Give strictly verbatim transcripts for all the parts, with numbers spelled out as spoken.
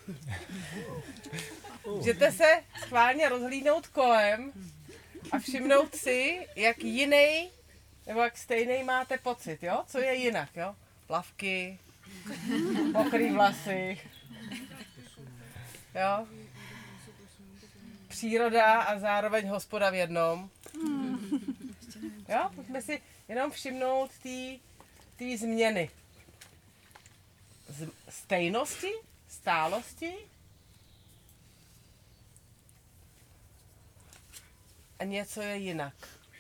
Můžete se schválně rozhlídnout kolem a všimnout si, jak jiný nebo jak stejný máte pocit, jo? Co je jinak, jo? Plavky, mokrý vlasy, jo? Příroda a zároveň hospoda v jednom. Jo? Pojďme si jenom všimnout té změny. Z stejnosti, stálosti a něco je jinak.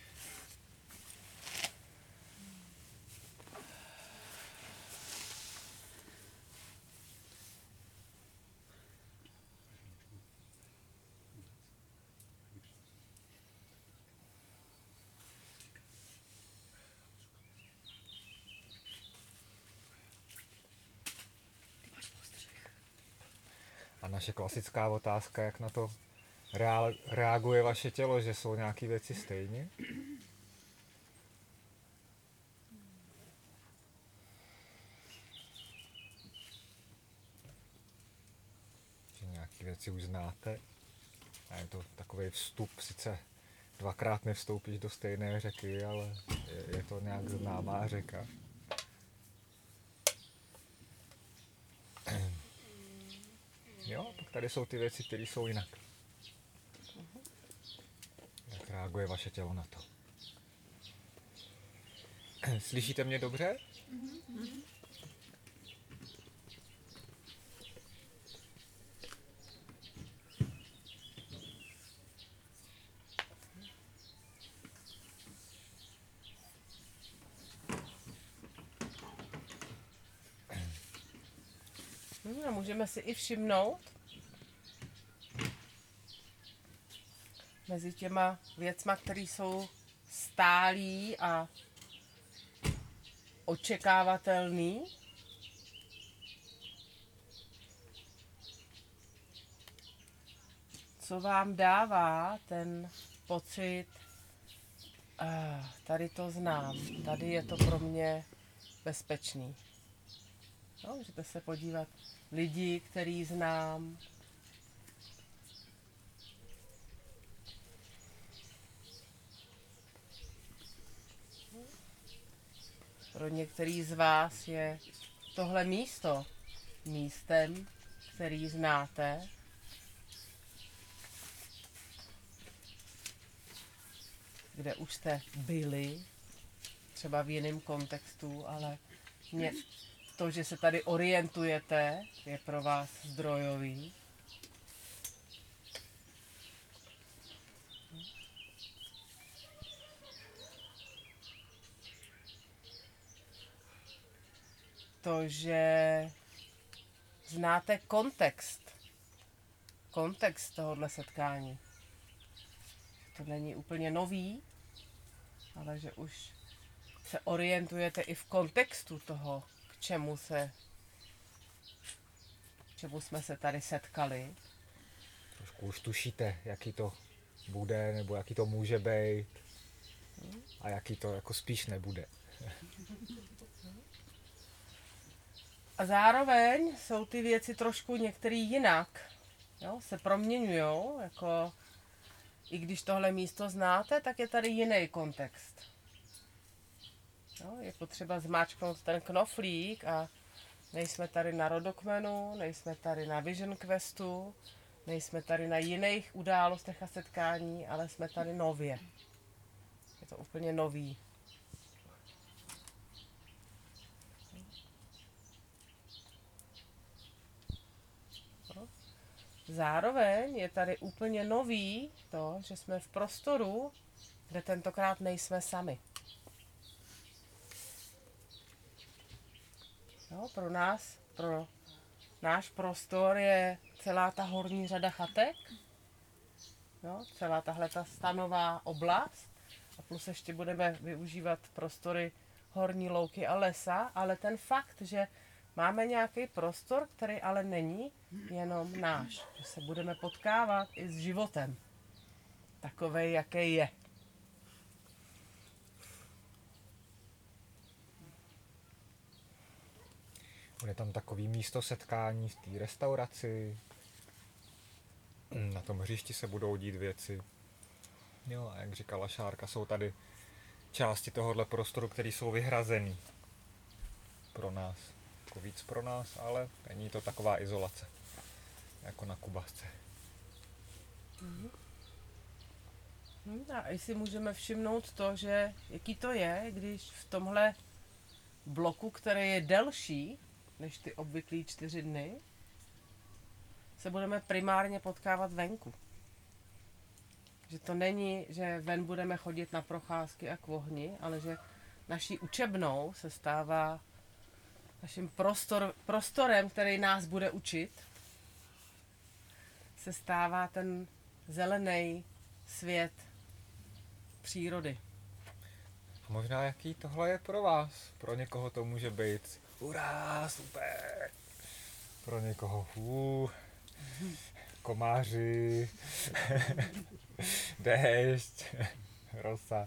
A naše klasická otázka, jak na to reaguje vaše tělo, že jsou nějaké věci stejně? Že nějaké věci už znáte? A je to takový vstup, sice dvakrát nevstoupíš do stejné řeky, ale je, je to nějak známá řeka. Jo, tak tady jsou ty věci, které jsou jinak. Jak reaguje vaše tělo na to? Slyšíte mě dobře? A můžeme si i všimnout mezi těma věcma, které jsou stálý a očekávatelný, co vám dává ten pocit, ah, tady to znám, tady je to pro mě bezpečný. No, můžete se podívat, lidi, který znám, pro některý z vás je tohle místo místem, který znáte. Kde už jste byli, třeba v jiném kontextu, ale mě, to, že se tady orientujete, je pro vás zdrojový. To, že znáte kontext, kontext tohohle setkání. To není úplně nový, ale že už se orientujete i v kontextu toho, k čemu se, k čemu jsme se tady setkali. Trošku už tušíte, jaký to bude, nebo jaký to může být a jaký to jako spíš nebude. A zároveň jsou ty věci trošku některý jinak, jo, se proměňujou, jako i když tohle místo znáte, tak je tady jiný kontext. Jo, je potřeba zmáčknout ten knoflík a nejsme tady na rodokmenu, nejsme tady na Vision Questu, nejsme tady na jiných událostech a setkání, ale jsme tady nově. Je to úplně nový. Zároveň je tady úplně nový to, že jsme v prostoru, kde tentokrát nejsme sami. Jo, pro nás, pro náš prostor je celá ta horní řada chatek, jo, celá tahle ta stanová oblast a plus ještě budeme využívat prostory horní louky a lesa, ale ten fakt, že máme nějaký prostor, který ale není jenom náš, že se budeme potkávat i s životem, takovej, jaký je. Bude tam takový místo setkání v té restauraci. Na tom hřišti se budou dít věci. Jo, a jak říkala Šárka, jsou tady části tohohle prostoru, které jsou vyhrazený pro nás. Jako víc pro nás, ale není to taková izolace, jako na Kubasce. Mhm. A jestli můžeme všimnout to, že jaký to je, když v tomhle bloku, který je delší než ty obvyklý čtyři dny, se budeme primárně potkávat venku. Že to není, že ven budeme chodit na procházky a k ohni, ale že naší učebnou se stává naším prostor, prostorem, který nás bude učit, se stává ten zelený svět přírody. A možná jaký tohle je pro vás? Pro někoho to může být hurá, super. Pro někoho hů, komáři, déšť, rosa.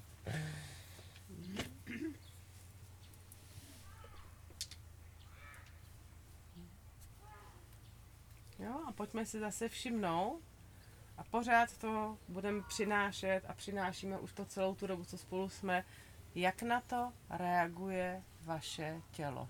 Jo, a pojďme si zase všimnout a pořád to budeme přinášet a přinášíme už to celou tu dobu, co spolu jsme, jak na to reaguje vaše tělo.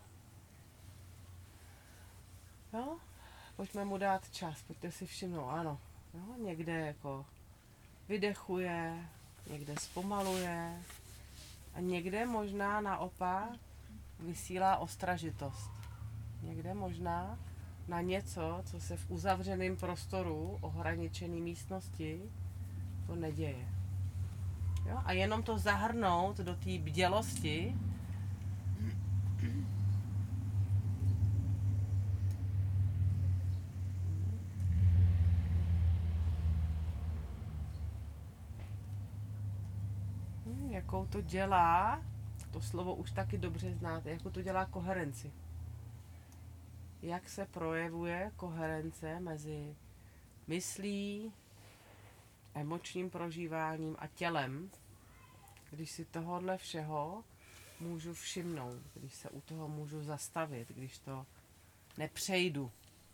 Jo? Pojďme mu dát čas, pojďte si všimnout, ano, jo? Někde jako vydechuje, někde zpomaluje a někde možná naopak vysílá ostražitost. Někde možná na něco, co se v uzavřeném prostoru, ohraničené místnosti, to neděje. Jo? A jenom to zahrnout do té bdělosti, hm, jakou to dělá, to slovo už taky dobře znáte, jakou to dělá koherenci. Jak se projevuje koherence mezi myslí, emočním prožíváním a tělem, když si tohohle všeho můžu všimnout, když se u toho můžu zastavit, když to nepřejdu.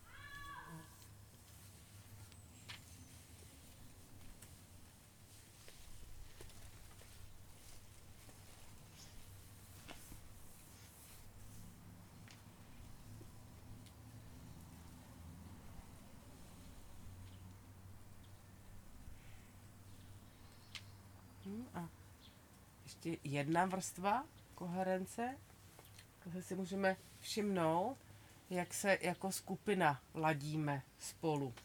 A ještě jedna vrstva koherence, zase si můžeme všimnout, jak se jako skupina ladíme spolu.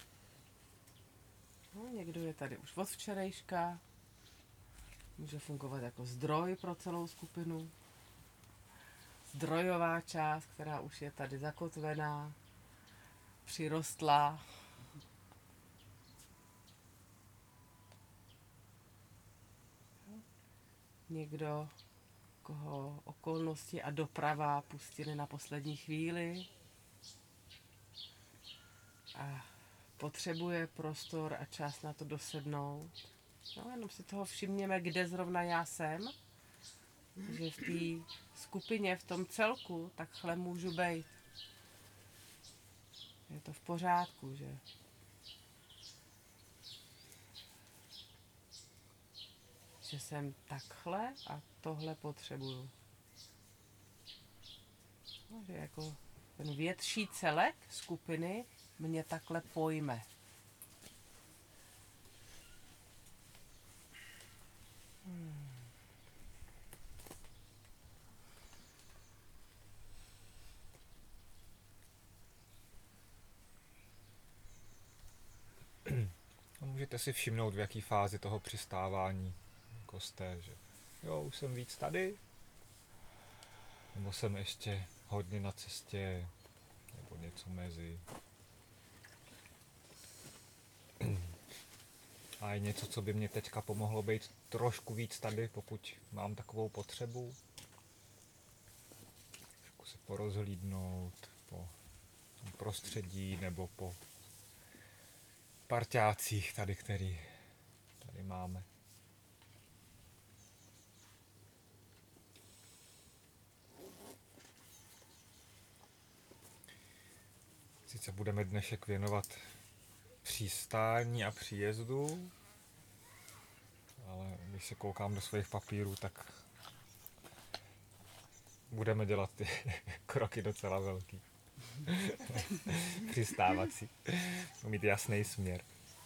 No, někdo je tady už od včerejška, může fungovat jako zdroj pro celou skupinu. Zdrojová část, která už je tady zakotvená, přirostlá. Někdo, koho okolnosti a doprava pustili na poslední chvíli a potřebuje prostor a čas na to dosednout. No, jenom si toho všimněme, kde zrovna já jsem, že v té skupině, v tom celku, takhle můžu být. Je to v pořádku, že? Že jsem takhle a tohle potřebuju. No, že jako ten větší celek skupiny mě takhle pojme. Hmm. A můžete si všimnout, v jaký fázi toho přistávání jako jste, že jo, už jsem víc tady, nebo jsem ještě hodně na cestě, nebo něco mezi. A je něco, co by mě teďka pomohlo být trošku víc tady, pokud mám takovou potřebu. Trošku se porozhlídnout po tom prostředí, nebo po parťácích tady, který tady máme. Sice budeme dnešek věnovat přistání a příjezdu, ale když se koukám do svých papírů, tak budeme dělat ty kroky docela velký. Přistávací. Mít jasný směr.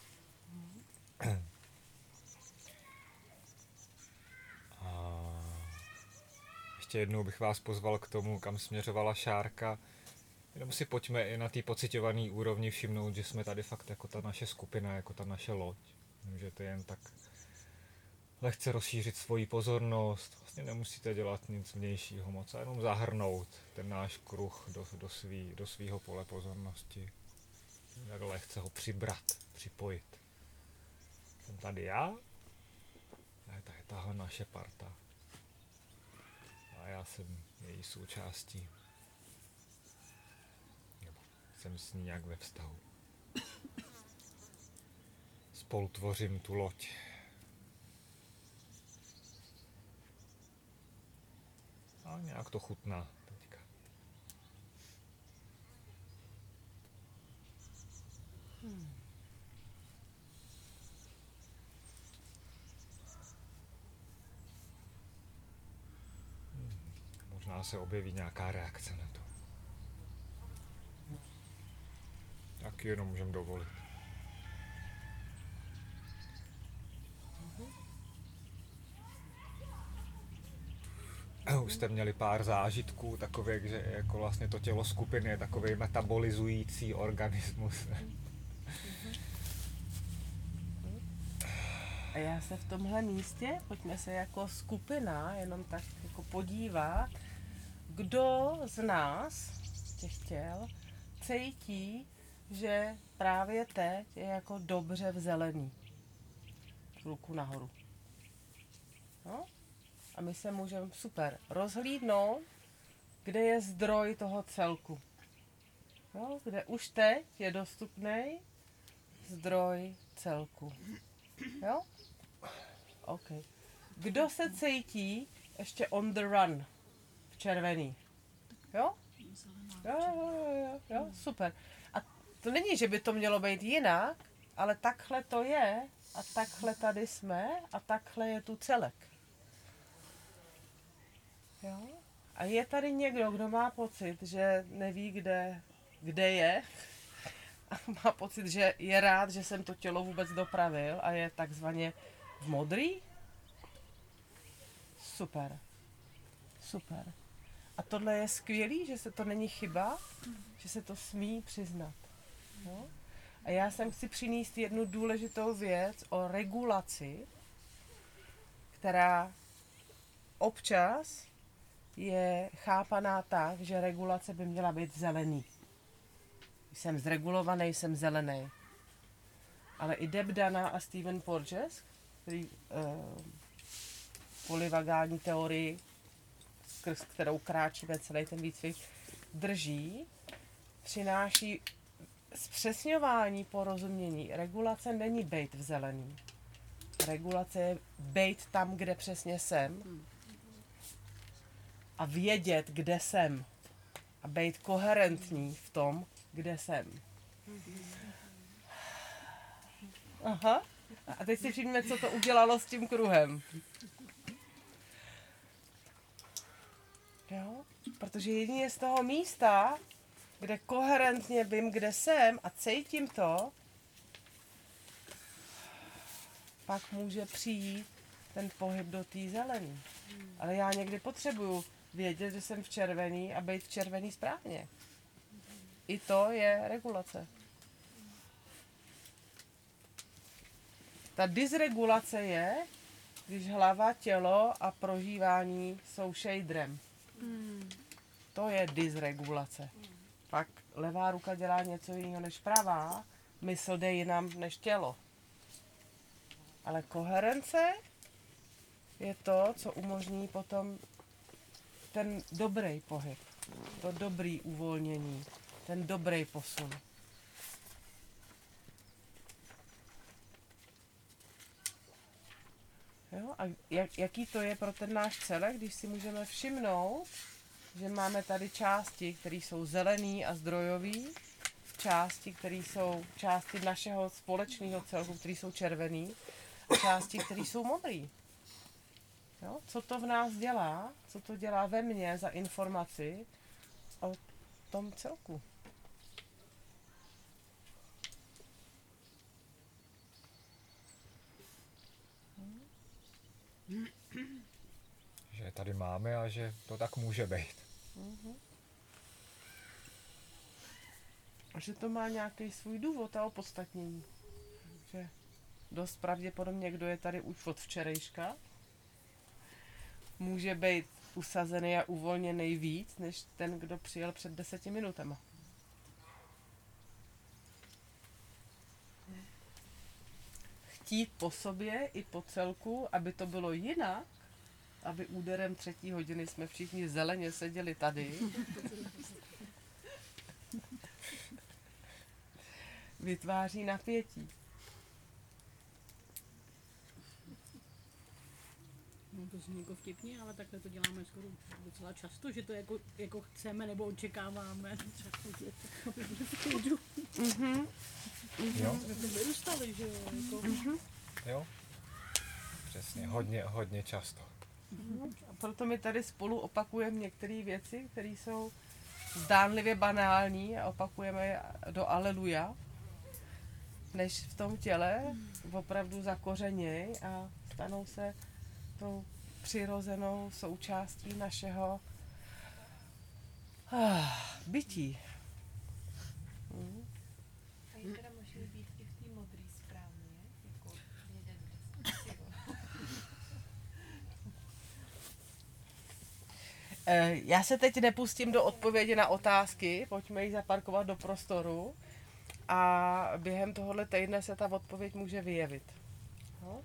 A ještě jednou bych vás pozval k tomu, kam směřovala Šárka. Jenom si pojďme i na té pociťované úrovni všimnout, že jsme tady fakt jako ta naše skupina, jako ta naše loď. Můžete jen tak lehce rozšířit svoji pozornost. Vlastně nemusíte dělat nic vnějšího moc, a jenom zahrnout ten náš kruh do, do, svý, do svýho pole pozornosti. Jak lehce ho přibrat, připojit. Jsem tady já, a je tady tahle naše parta. A já jsem její součástí. Nebo jsem s ní nějak ve vztahu. Spolu tvořím tu loď. A nějak to chutná teďka. Hmm. Hmm. Možná se objeví nějaká reakce na to. Tak jenom můžeme dovolit. Už jste měli pár zážitků, takových, že jako vlastně to tělo skupiny je takový metabolizující organismus. A já se v tomhle místě, pojďme se jako skupina jenom tak jako podívat, kdo z nás, těch těl, cítí, že právě teď je jako dobře v zelený. Ruku nahoru. No? A my se můžeme super rozhlídnout, kde je zdroj toho celku. Jo? Kde už teď je dostupný zdroj celku. Jo? OK. Kdo se cítí ještě on the run v červený? Jo? Jo, jo, jo, jo, super. A to není, že by to mělo být jinak, ale takhle to je a takhle tady jsme a takhle je tu celek. Jo? A je tady někdo, kdo má pocit, že neví, kde, kde je a má pocit, že je rád, že jsem to tělo vůbec dopravil a je takzvaně v modrý? Super. Super. A tohle je skvělý, že se to není chyba, že se to smí přiznat. Jo? A já jsem chci přinést jednu důležitou věc o regulaci, která občas je chápaná tak, že regulace by měla být zelený. Jsem zregulovaný, jsem zelený. Ale i Deb Dana a Stephen Porges, který uh, polyvagální teorii, skrz kterou kráčíme celý ten výcvik, drží, přináší zpřesňování porozumění. Regulace není bejt v zelený. Regulace je bejt tam, kde přesně jsem. A vědět, kde jsem. A být koherentní v tom, kde jsem. Aha. A teď si všimněme, co to udělalo s tím kruhem. Jo? Protože jedině z toho místa, kde koherentně vím, kde jsem a cítím to, pak může přijít ten pohyb do té zelený. Ale já někdy potřebuju vědět, že jsem v červený a být v červený správně. I to je regulace. Ta dysregulace je, když hlava, tělo a prožívání jsou shaderem. Hmm. To je dysregulace. Pak levá ruka dělá něco jiného než pravá, mysl jde jinam než tělo. Ale koherence je to, co umožní potom ten dobrý pohyb, to dobrý uvolnění, ten dobrý posun. Jo? A jak, jaký to je pro ten náš celek, když si můžeme všimnout, že máme tady části, které jsou zelený a zdrojový, části, které jsou části našeho společného celku, které jsou červený, a části, které jsou modrý. Jo? Co to v nás dělá? Co to dělá ve mně za informaci o tom celku? Že je tady máme a že to tak může být. Mhm. A že to má nějaký svůj důvod a opodstatnění. Že dost pravděpodobně, kdo je tady už od včerejška, může být usazený a uvolněný víc, než ten, kdo přijel před deseti minutama. Chtít po sobě i po celku, aby to bylo jinak, aby úderem třetí hodiny jsme všichni zeleně seděli tady, vytváří napětí. No to zní jako vtipně, ale takhle to děláme skoro docela často, že to jako, jako chceme nebo očekáváme. Mhm. Jo? Jsme to vyrůstali, že jo? Jako... Mhm. Jo? Přesně, hodně, hodně často. A proto my tady spolu opakujeme některé věci, které jsou zdánlivě banální a opakujeme je do aleluja, než v tom těle opravdu zakořeněj a stanou se tou přirozenou součástí našeho ah, bytí. Hmm. A je teda může být i v té modrý správně, jako jeden dnes. Eh, Já se teď nepustím do odpovědi na otázky, pojďme ji zaparkovat do prostoru a během tohohle týdne se ta odpověď může vyjevit. No?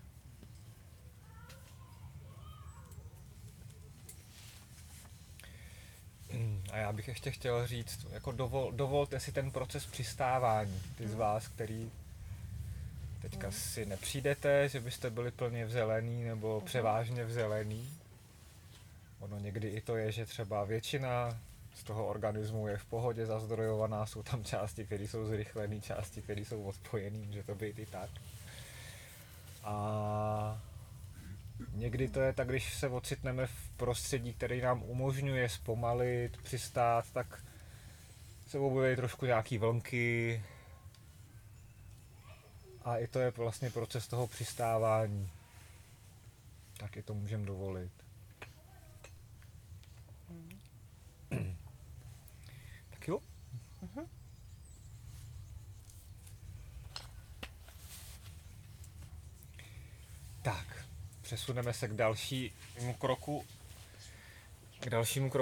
A já bych ještě chtěl říct, jako dovol, dovolte si ten proces přistávání. Ty z vás, který teďka si nepřijdete, že byste byli plně v zelený nebo převážně v zelený. Ono někdy i to je, že třeba většina z toho organismu je v pohodě zazdrojovaná, jsou tam části, které jsou zrychlené, části, které jsou odpojené, může to být i tak. A někdy to je tak, když se ocitneme v prostředí, který nám umožňuje zpomalit, přistát, tak se objeví trošku nějaký vlnky. A i to je vlastně proces toho přistávání. Tak i to můžeme dovolit. Tak jo. Mhm. Tak, přesuneme se k dalšímu kroku. K dalšímu kroku.